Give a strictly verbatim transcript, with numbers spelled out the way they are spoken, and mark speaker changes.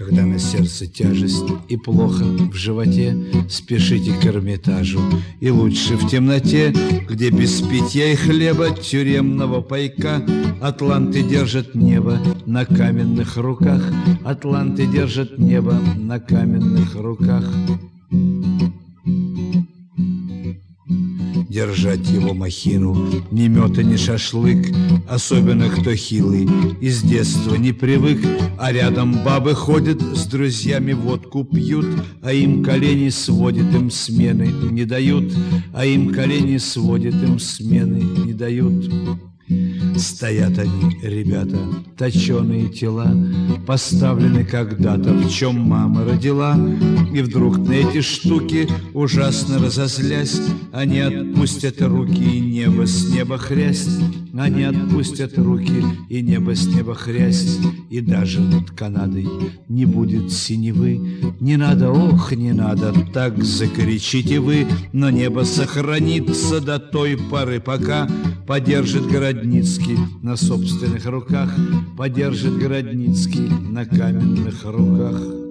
Speaker 1: когда на сердце тяжесть и плохо в животе, спешите к Эрмитажу. И лучше в темноте, где без питья и хлеба, тюремного пайка, атланты держат небо на каменных руках, атланты держат небо на каменных руках. Держать его махину, ни мёта, ни шашлык, особенно кто хилый, из детства не привык, а рядом бабы ходят, с друзьями водку пьют, а им колени сводят, им смены не дают, а им колени сводят, им смены не дают. Стоят они, ребята, точеные тела, поставлены когда-то, в чем мама родила, и вдруг на эти штуки, ужасно разозлясь, они отпустят руки, и небо с неба хрясть, они отпустят руки, и небо с неба хрясть, и даже над Канадой не будет синевы. Не надо, ох, не надо, так закричите вы, но небо сохранится до той поры, пока подержит Городницкий на собственных руках, подержит Городницкий на каменных руках.